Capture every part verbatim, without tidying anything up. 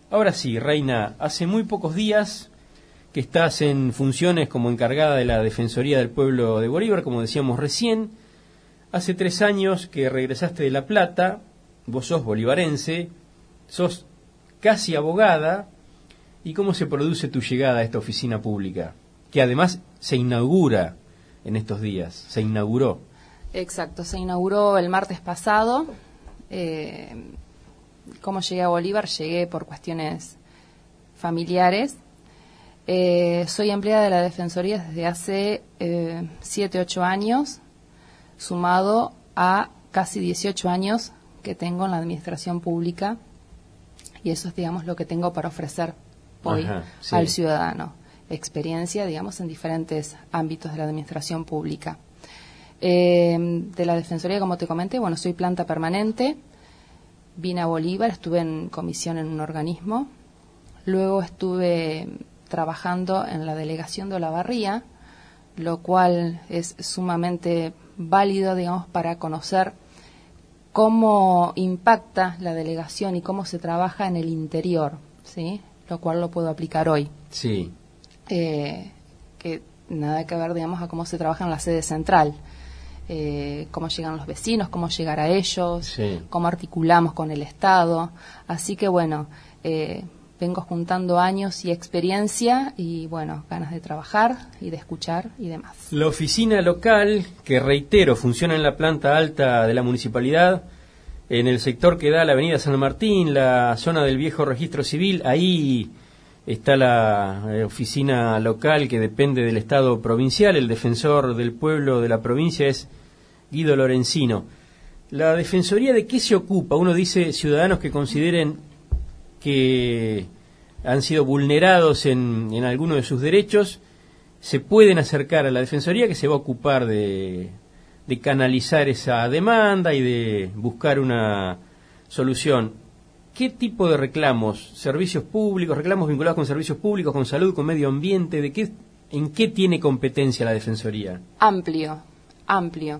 Ahora sí, Reina, hace muy pocos días que estás en funciones como encargada de la Defensoría del Pueblo de Bolívar, como decíamos recién. Hace tres años que regresaste de La Plata, vos sos bolivarense, sos casi abogada. ¿Y cómo se produce tu llegada a esta oficina pública? Que además se inaugura en estos días, se inauguró. Exacto, se inauguró el martes pasado. Eh, ¿Cómo llegué a Bolívar? Llegué por cuestiones familiares. Eh, soy empleada de la Defensoría desde hace eh, siete, ocho años, sumado a casi dieciocho años que tengo en la administración pública, y eso es, digamos, lo que tengo para ofrecer hoy Ajá, sí. al ciudadano. Experiencia, digamos, en diferentes ámbitos de la administración pública. Eh, de la Defensoría, como te comenté, bueno, soy planta permanente. Vine a Bolívar, estuve en comisión en un organismo. Luego estuve trabajando en la delegación de Olavarría, lo cual es sumamente válido, digamos, para conocer cómo impacta la delegación y cómo se trabaja en el interior, ¿sí? Lo cual lo puedo aplicar hoy. Sí. Eh, que nada que ver, digamos, a cómo se trabaja en la sede central. Eh, cómo llegan los vecinos, cómo llegar a ellos, sí. cómo articulamos con el Estado. Así que, bueno, eh, vengo juntando años y experiencia y, bueno, ganas de trabajar y de escuchar y demás. La oficina local, que reitero, funciona en la planta alta de la municipalidad, en el sector que da la avenida San Martín, la zona del viejo registro civil, ahí está la eh, oficina local que depende del Estado provincial. El defensor del pueblo de la provincia es Guido Lorenzino. ¿La Defensoría de qué se ocupa? Uno dice ciudadanos que consideren que han sido vulnerados en, en alguno de sus derechos, se pueden acercar a la Defensoría, que se va a ocupar de, de canalizar esa demanda y de buscar una solución. ¿Qué tipo de reclamos? ¿Servicios públicos? ¿Reclamos vinculados con servicios públicos, con salud, con medio ambiente? ¿De qué, en qué tiene competencia la Defensoría? Amplio, amplio.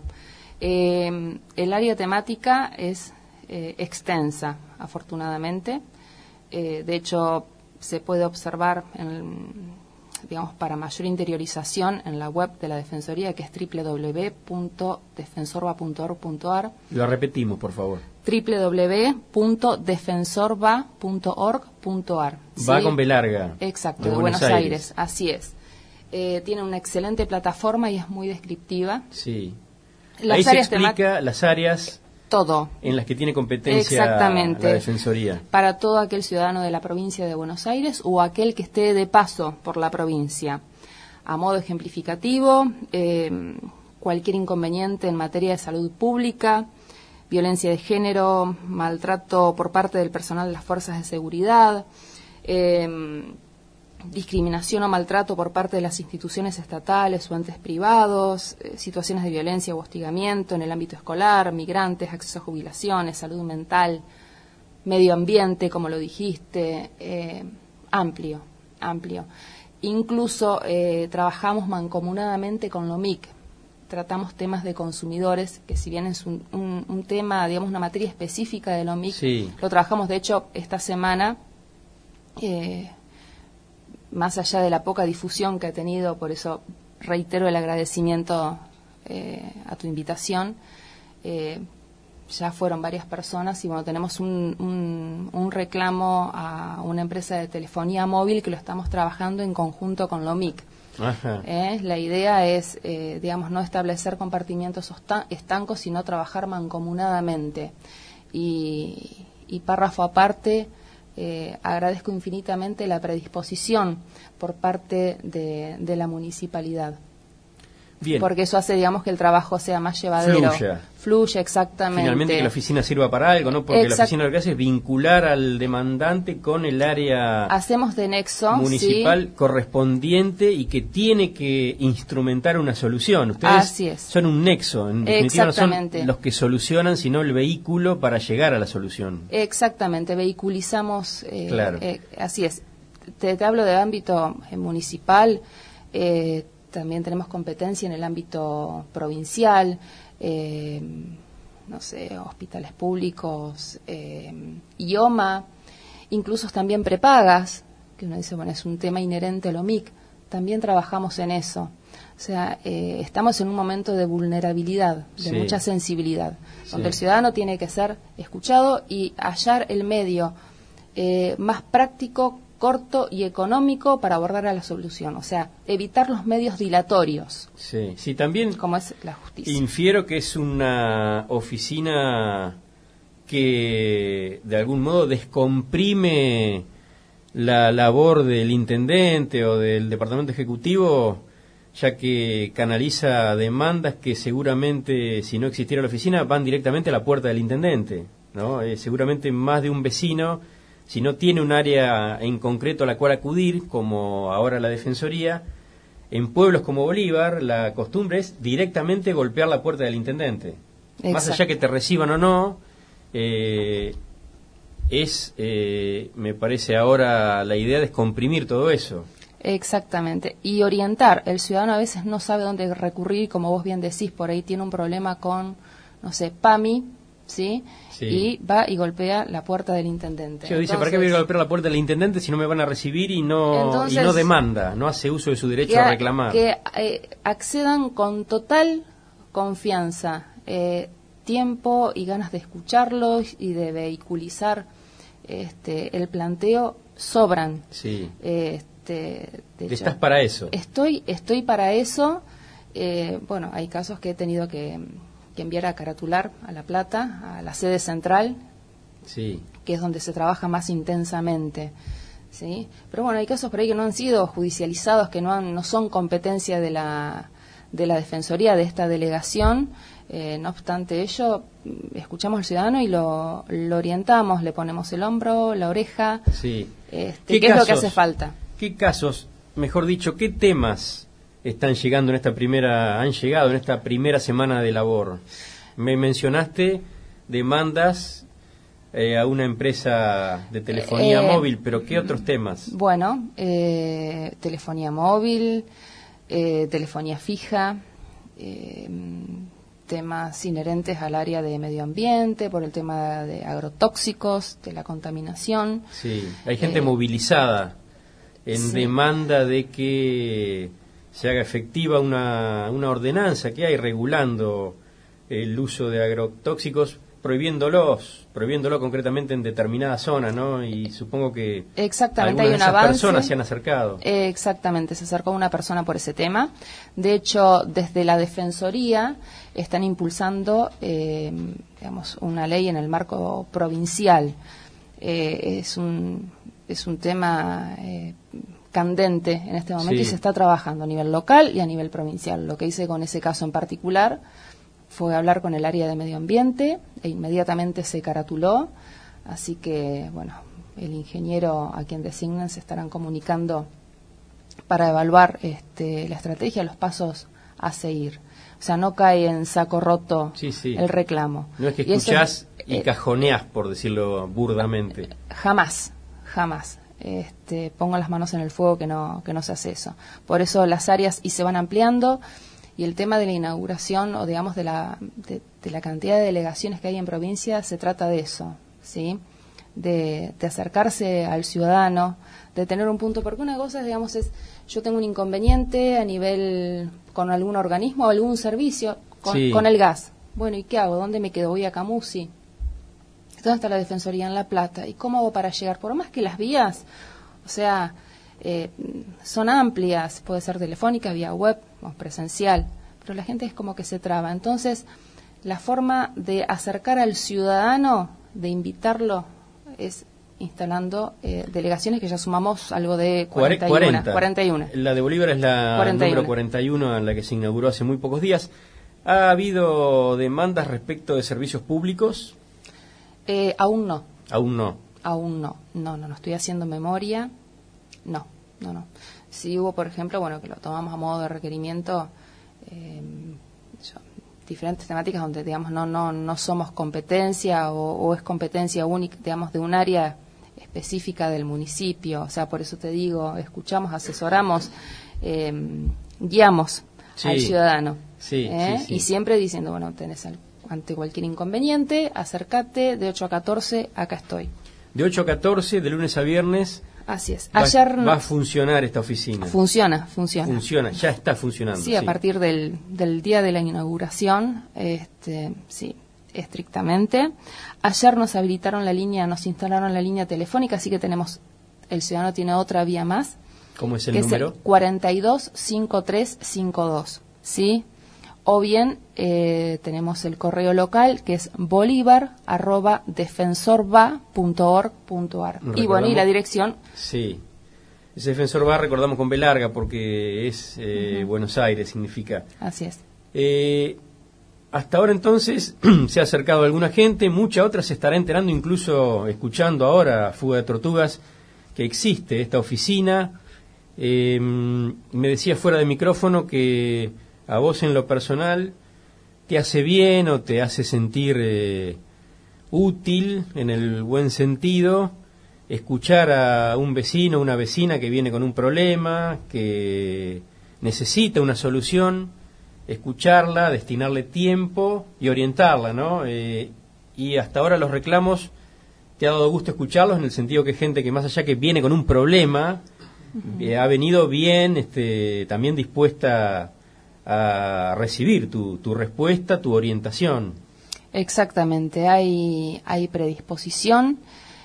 Eh, el área temática es eh, extensa, afortunadamente. Eh, de hecho, se puede observar, en, digamos, para mayor interiorización en la web de la Defensoría, que es doble u doble u doble u punto defensorba punto org punto a r. Lo repetimos, por favor. doble u doble u doble u punto defensorba punto org punto a r. Va ¿sí? con B larga. Exacto, de, de Buenos, Buenos Aires. Aires, así es. Eh, tiene una excelente plataforma y es muy descriptiva. Sí. Las Ahí se áreas explica las áreas todo en las que tiene competencia Exactamente. la Defensoría. Para todo aquel ciudadano de la provincia de Buenos Aires o aquel que esté de paso por la provincia. A modo ejemplificativo, eh, cualquier inconveniente en materia de salud pública, violencia de género, maltrato por parte del personal de las fuerzas de seguridad, eh, discriminación o maltrato por parte de las instituciones estatales o entes privados, eh, situaciones de violencia o hostigamiento en el ámbito escolar, migrantes, acceso a jubilaciones, salud mental, medio ambiente, como lo dijiste, eh, amplio, amplio. Incluso eh, trabajamos mancomunadamente con LOMIC. Tratamos temas de consumidores, que si bien es un, un, un tema, digamos, una materia específica de LOMIC, sí. lo trabajamos, de hecho, esta semana, eh, más allá de la poca difusión que ha tenido, por eso reitero el agradecimiento eh, a tu invitación, eh, ya fueron varias personas y bueno, tenemos un, un, un reclamo a una empresa de telefonía móvil que lo estamos trabajando en conjunto con LOMIC. Ajá. Eh, la idea es, eh, digamos, no establecer compartimientos estancos, sino trabajar mancomunadamente. Y, y párrafo aparte, eh, agradezco infinitamente la predisposición por parte de, de la municipalidad. Bien. Porque eso hace, digamos, que el trabajo sea más llevadero. Fluya. Fluye, exactamente. Finalmente que la oficina sirva para algo, ¿no? Porque Exact- la oficina lo que hace es vincular al demandante con el área Hacemos de nexo municipal ¿sí? correspondiente y que tiene que instrumentar una solución. Ustedes Así es. son un nexo, en definitiva no son Exactamente. los que solucionan, sino el vehículo para llegar a la solución. Exactamente, vehiculizamos, eh, Claro. eh, así es. Te, te hablo de ámbito eh, municipal, eh, también tenemos competencia en el ámbito provincial, eh, no sé, hospitales públicos, eh, I O M A, incluso también prepagas, que uno dice, bueno, es un tema inherente a lo M I C, también trabajamos en eso. O sea, eh, estamos en un momento de vulnerabilidad, de sí. mucha sensibilidad, donde sí. el ciudadano tiene que ser escuchado y hallar el medio eh, más práctico, corto y económico para abordar a la solución. O sea, evitar los medios dilatorios. Sí, sí, también como es la justicia. Infiero que es una oficina que de algún modo descomprime la labor del intendente o del departamento ejecutivo, ya que canaliza demandas que seguramente, si no existiera la oficina, van directamente a la puerta del intendente, ¿no? Eh, seguramente más de un vecino, si no tiene un área en concreto a la cual acudir, como ahora la Defensoría, en pueblos como Bolívar la costumbre es directamente golpear la puerta del intendente. Exacto. Más allá que te reciban o no, eh, es, eh, me parece ahora, la idea de descomprimir todo eso. Exactamente, y orientar. El ciudadano a veces no sabe dónde recurrir, como vos bien decís, por ahí tiene un problema con, no sé, PAMI, ¿sí? Sí. Y va y golpea la puerta del intendente. Sí, entonces, dice, ¿para qué voy a golpear la puerta del intendente si no me van a recibir y no, entonces, y no demanda, no hace uso de su derecho que, a reclamar? Que eh, accedan con total confianza, eh, tiempo y ganas de escucharlos y de vehiculizar este, el planteo sobran. Sí. Eh, este, de hecho, ¿Estás para eso? Estoy, estoy para eso. Eh, bueno, hay casos que he tenido que, que enviar a caratular a La Plata, a la sede central, sí. que es donde se trabaja más intensamente. ¿Sí? Pero bueno, hay casos por ahí que no han sido judicializados, que no, han, no son competencia de la, de la Defensoría, de esta delegación. Eh, no obstante ello, escuchamos al ciudadano y lo, lo orientamos, le ponemos el hombro, la oreja. Sí. Este, ¿Qué, ¿Qué casos, es lo que hace falta? ¿Qué casos, mejor dicho, qué temas están llegando en esta primera, han llegado en esta primera semana de labor? Me mencionaste demandas eh, a una empresa de telefonía eh, móvil, pero ¿qué otros temas? Bueno, eh, telefonía móvil, eh, telefonía fija, eh, temas inherentes al área de medio ambiente, por el tema de agrotóxicos, de la contaminación. Sí, hay gente eh, movilizada en sí. demanda de que se haga efectiva una, una ordenanza que hay regulando el uso de agrotóxicos, prohibiéndolos, prohibiéndolo concretamente en determinadas zonas, ¿no? Y supongo que exactamente algunas hay un de esas avance, personas se han acercado. Eh, exactamente, se acercó una persona por ese tema. De hecho, desde la Defensoría están impulsando, eh, digamos, una ley en el marco provincial. Eh, es un es un tema eh, candente en este momento sí. y se está trabajando a nivel local y a nivel provincial. Lo que hice con ese caso en particular fue hablar con el área de medio ambiente e inmediatamente se caratuló, así que, bueno, el ingeniero a quien designan se estarán comunicando para evaluar este, la estrategia, los pasos a seguir. O sea, no cae en saco roto sí, sí. el reclamo. No es que escuchás y, es, y cajoneás, por decirlo burdamente. Jamás, jamás. Este, pongo las manos en el fuego que no, que no se hace eso. Por eso las áreas y se van ampliando. Y el tema de la inauguración, o digamos de la, de, de la cantidad de delegaciones que hay en provincia, se trata de eso, ¿sí? De, de acercarse al ciudadano, de tener un punto, porque una cosa, digamos, es, yo tengo un inconveniente a nivel, con algún organismo o algún servicio, con, sí. con el gas. Bueno, ¿y qué hago? ¿Dónde me quedo? Voy a Camusi. ¿Dónde está la Defensoría? En La Plata. ¿Y cómo hago para llegar? Por más que las vías, o sea... Eh, son amplias, puede ser telefónica, vía web o presencial, pero la gente es como que se traba. Entonces, la forma de acercar al ciudadano, de invitarlo, es instalando eh, delegaciones que ya sumamos algo de cuarenta y uno. cuarenta. cuarenta y uno. La de Bolívar es la cuarenta y uno. Número cuarenta y uno, en la que se inauguró hace muy pocos días. ¿Ha habido demandas respecto de servicios públicos? Eh, aún no. Aún no. Aún no. No, no, no estoy haciendo memoria. No, no, no. Si hubo, por ejemplo, bueno, que lo tomamos a modo de requerimiento, eh, yo, diferentes temáticas donde, digamos, no no no somos competencia o, o es competencia única, digamos, de un área específica del municipio. O sea, por eso te digo, escuchamos, asesoramos, eh, guiamos sí, al ciudadano. Sí, ¿eh? sí, sí. Y siempre diciendo, bueno, tenés al, ante cualquier inconveniente, acércate de ocho a catorce, acá estoy. De ocho a catorce, de lunes a viernes. Así es. Va, Ayer va a funcionar esta oficina. Funciona, funciona. Funciona, ya está funcionando. Sí, a sí. partir del, del día de la inauguración, este, sí, estrictamente. Ayer nos habilitaron la línea, nos instalaron la línea telefónica, así que tenemos, el ciudadano tiene otra vía más. ¿Cómo es el que número? Es el cuarenta y dos cincuenta y tres cincuenta y dos, ¿sí? O bien eh, tenemos el correo local, que es bolívar arroba defensorva punto org punto ar. Y bueno, y la dirección. Sí, ese defensorva recordamos con B larga porque es eh, uh-huh. Buenos Aires, significa. Así es. Eh, hasta ahora entonces se ha acercado alguna gente, mucha otra se estará enterando, incluso escuchando ahora Fuga de Tortugas, que existe esta oficina. Eh, me decía fuera de micrófono que a vos en lo personal te hace bien o te hace sentir eh, útil, en el buen sentido, escuchar a un vecino, una vecina que viene con un problema, que necesita una solución, escucharla, destinarle tiempo y orientarla, ¿no? Eh, y hasta ahora los reclamos, te ha dado gusto escucharlos en el sentido que gente que más allá que viene con un problema, uh-huh. eh, ha venido bien, este, también dispuesta a recibir tu, tu respuesta, tu orientación. Exactamente, hay, hay predisposición,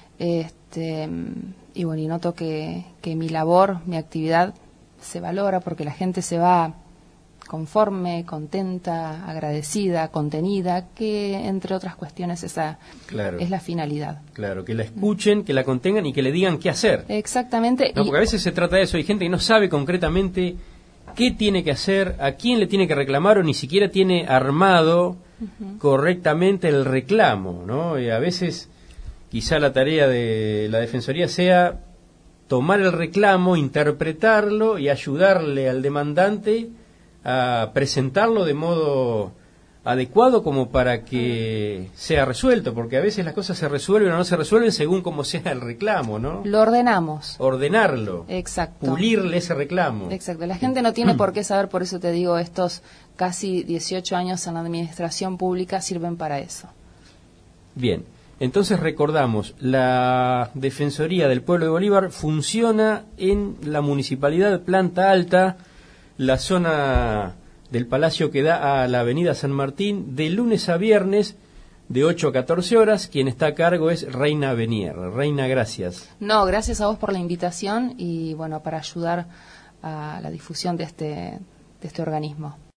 este, y bueno, y noto que, que mi labor, mi actividad se valora porque la gente se va conforme, contenta, agradecida, contenida, que entre otras cuestiones esa claro. es la finalidad. Claro, que la escuchen, que la contengan y que le digan qué hacer. Exactamente. No, y... porque a veces se trata de eso, hay gente que no sabe concretamente qué tiene que hacer, a quién le tiene que reclamar o ni siquiera tiene armado uh-huh. correctamente el reclamo, ¿no? Y a veces quizá la tarea de la Defensoría sea tomar el reclamo, interpretarlo y ayudarle al demandante a presentarlo de modo adecuado como para que sea resuelto, porque a veces las cosas se resuelven o no se resuelven según como sea el reclamo, ¿no? Lo ordenamos. Ordenarlo. Exacto. Pulirle ese reclamo. Exacto. La gente no tiene por qué saber, por eso te digo, estos casi dieciocho años en la administración pública sirven para eso. Bien. Entonces recordamos, la Defensoría del Pueblo de Bolívar funciona en la Municipalidad de Planta Alta, la zona del Palacio que da a la Avenida San Martín, de lunes a viernes, de ocho a catorce horas. Quien está a cargo es Reina Benier. Reina, gracias. No, gracias a vos por la invitación y bueno, para ayudar a la difusión de este, de este organismo.